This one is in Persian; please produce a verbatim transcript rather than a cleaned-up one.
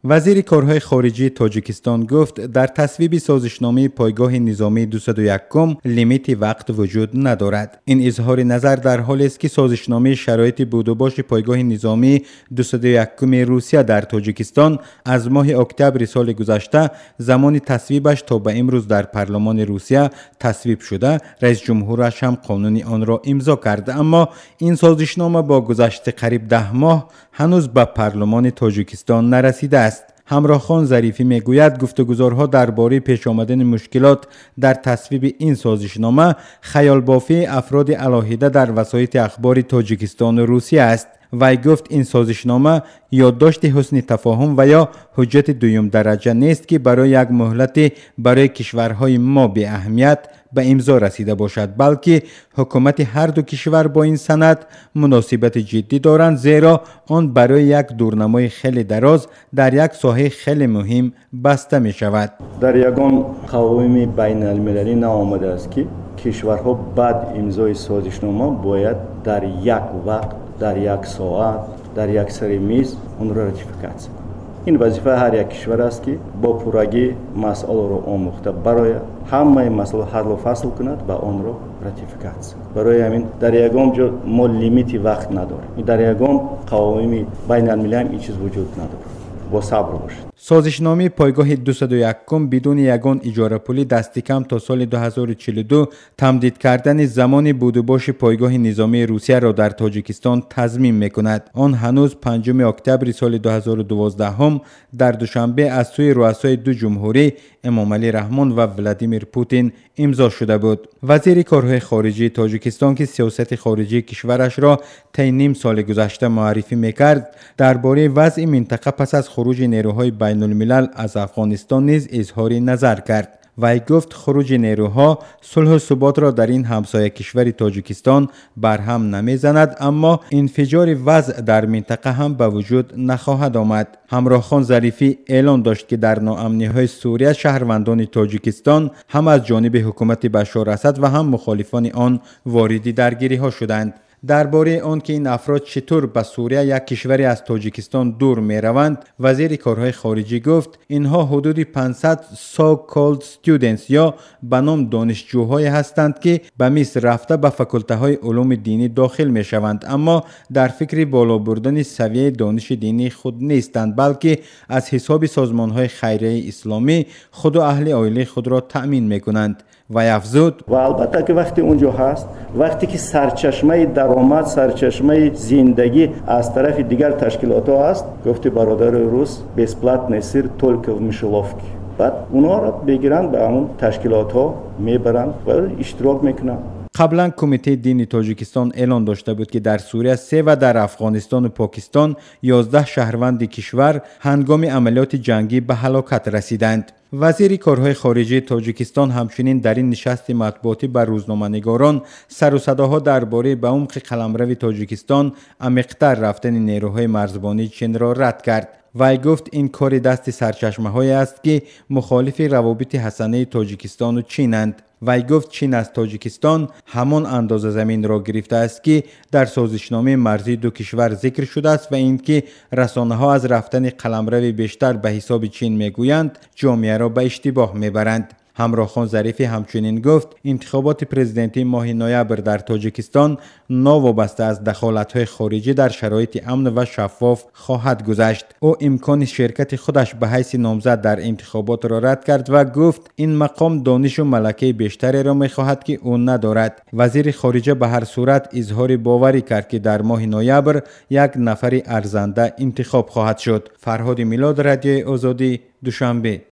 وزیر کارهای خارجی تاجیکستان گفت در تصویب سازشنامه پایگاه نظامی دویست و یک لیمیت وقت وجود ندارد. این اظهار نظر در حالی است که سازشنامه شرایط بود و باش پایگاه نظامی دویست و یک روسیه در تاجیکستان از ماه اکتبر سال گذشته زمان تصویبش تا به امروز در پارلمان روسیه تصویب شده، رئیس جمهورش هم قانون آن را امضا کرده، اما این سازشنامه با گذشت قریب ده ماه هنوز به پارلمان تاجیکستان نرسیده است. همراه خان ظریفی میگوید گفتگوزارها درباره پیش آمدن مشکلات در تصویب این سازشنامه خیال بافی افراد علاهیده در وسایط اخبار تاجیکستان و روسیه است. وی گفت این سازشنامه یادداشت حسن تفاهم و یا حجت دویم درجه نیست که برای یک مهلت برای کشورهای ما به اهمیت به امضا رسیده باشد، بلکه حکومت هر دو کشور با این سند مناسبت جدی دارند، زیرا آن برای یک دورنمای خیلی دراز در یک ساحه خیلی مهم بسته می شود. در یگان قوانین بین المللی نآمده است که کشورها بعد امضای سازشنامه باید در یک وقت، در یک ساعت، در یک سر میز اون را راتیفیکاسیون کنند. این وظیفه هر یک کشور است که با پورگی مسئله را آموخته برای همه مسئله حل و فصل کند و آن را راتیفیکاسیون. برای همین در یگان جا ما لیمیت وقت نداریم. در یگان قوانین بین المللی هم این چیز وجود نداره. با صبر باشید. سازشنامه پایگاه دویست و یک بدون یگان اجاره پولی دست کم تا سال دو هزار و چهل و دو تمدید کردن زمان بود و باش پایگاه نظامی روسیه را در تاجیکستان تضمین میکند. آن هنوز پنجم اکتبر سال دو هزار و دوازده در دوشنبه از سوی رؤسای دو جمهوری امامعلی رحمان و ولادیمیر پوتین امضا شده بود. وزیر کارهای خارجی تاجیکستان که سیاست خارجی کشورش را طی نیم سال گذشته معرفی میکرد، درباره وضع منطقه پس از خروج نیروهای بین الملل از افغانستان نیز اظهار نظر کرد. وی گفت خروج نیروها صلح و ثبات را در این همسایه کشور تاجیکستان برهم نمیزند، اما انفجار وضع در منطقه هم به وجود نخواهد آمد. همراه خان ظریفی اعلان داشت که در ناامنی های سوریه شهروندان تاجیکستان هم از جانب حکومت بشار اسد و هم مخالفان آن وارد درگیری ها شدند. درباره آن که این افراد چطور به سوریه یک کشوری از تاجیکستان دور می روند، وزیر کارهای خارجی گفت اینها حدود پانصد so called students یا به نام دانشجوهای هستند که به مصر رفته به فاکولته های علوم دینی داخل می شوند، اما در فکر بالا بردن سویه دانش دینی خود نیستند، بلکه از حساب سازمان های خیریه اسلامی خود و اهل عائله خود را تأمین می کنند. و افزود و البته که وقتی اونجا هست، وقتی که سرچشمه درآمد، سرچشمه زندگی از طرف دیگر تشکیلات ها هست، گفتی برادر روس безплатный сыр только в мышеловке. بعد اونا را بگیرن به همون تشکیلات ها میبرن و اشتراک میکنن. قبلا کمیته دینی تاجیکستان اعلان داشته بود که در سوریه سه و در افغانستان و پاکستان یازده شهروند کشور هنگام عملیات جنگی به هلاکت رسیدند. وزیر کارهای خارجی تاجیکستان همچنین در این نشست مطبوعاتی بر روزنامه‌نگاران سر و صداها درباره به عمق قلمرو تاجیکستان عمیق‌تر رفتن نیروهای مرزبانی چین را رد کرد. وی گفت این کار دست سرچشمه‌هایی است که مخالف روابط حسنه تاجیکستان و چینند. وی گفت چین از تاجیکستان همان اندازه زمین را گرفته است که در سازشنامه مرزی دو کشور ذکر شده است و اینکه رسانه‌ها از رفتن قلمرو بیشتر به حساب چین میگویند جامعه را به اشتباه میبرند. همراه خان ظریفی همچنین گفت انتخابات پرزیدنتی ماه نوامبر در تاجیکستان ناوابسته از دخالت‌های خارجی در شرایط امن و شفاف خواهد گذشت. او امکان شرکت خودش به حیث نامزد در انتخابات را رد کرد و گفت این مقام دانش و ملکه بیشتری را می‌خواهد که او ندارد. وزیر خارجه به هر صورت اظهار باوری کرد که در ماه نوامبر یک نفر ارزنده انتخاب خواهد شد. فرهاد میلاد، رادیو آزادی، دوشنبه.